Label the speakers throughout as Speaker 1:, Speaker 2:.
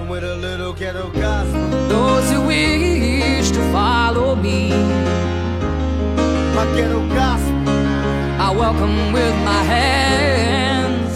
Speaker 1: with a little ghetto gospel.
Speaker 2: Those who wish to follow me,
Speaker 1: My ghetto gospel.
Speaker 2: I welcome with my hands.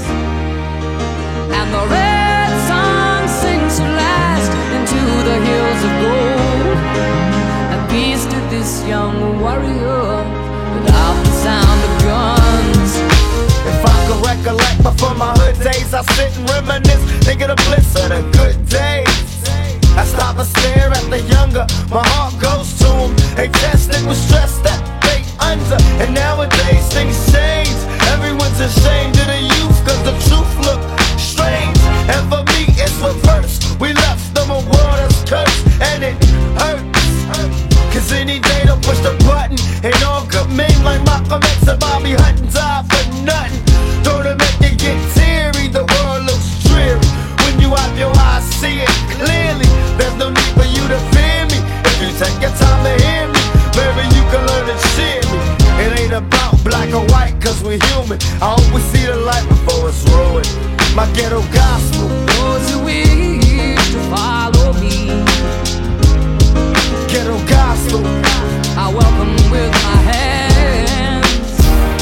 Speaker 2: And the red sun sings to last into the hills of gold. And peace to this young warrior without the sound of guns.
Speaker 1: If I could recollect before my hood days, I sit and reminisce, think of the bliss of the good days. I stop and stare at the younger, my heart goes to them. They tested with stress that they under, and nowadays things change. Everyone's ashamed of the youth, cause the truth look strange. And for me it's reverse, we left them a world that's cursed, and it hurts. Cause any day they'll push the button, and all good men like Malcolm X and Bobby Hutton die for nothing. Don't it make you get teary, the world looks dreary. When you have your eyes, see it clearly. There's no need for you to fear me. If you take your time to hear me, maybe you can learn to cheer me. It ain't about black or white, cause we're human. I hope we see the light before it's ruined. My ghetto gospel.
Speaker 2: Those who wish to follow me,
Speaker 1: Ghetto gospel.
Speaker 2: I welcome with my hands.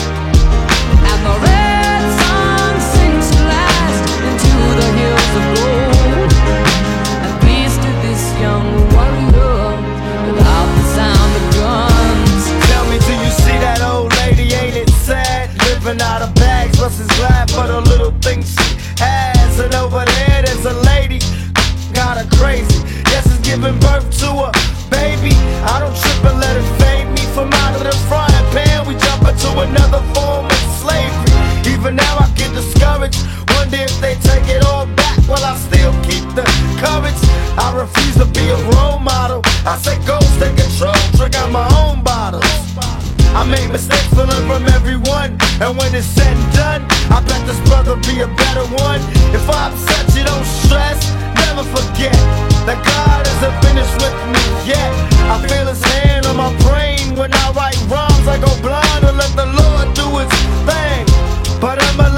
Speaker 2: And the red sun sings to last into the hills of gold. And peace to this young warrior without the sound of guns.
Speaker 1: Tell me, do you see that old lady? Ain't it sad? Living out of bags, plus is glad for the little things she has. And over there, there's a lady, got her crazy. Yes, it's giving birth to a baby. I don't trip and let it fade me. From out of the frying pan, we jump into another form of slavery. Even now I get discouraged, wonder if they take it all back. Well, I still keep the courage. I refuse to be a role model. I say go, take control, drink out my own bottles. I make mistakes, but learn from everyone. And when it's said and done, I bet this brother be a better one. If I upset you, don't stress, never forget that God isn't finished with me yet. I feel his hand on my brain. When I write rhymes, I go blind and let the Lord do his thing. But I'm a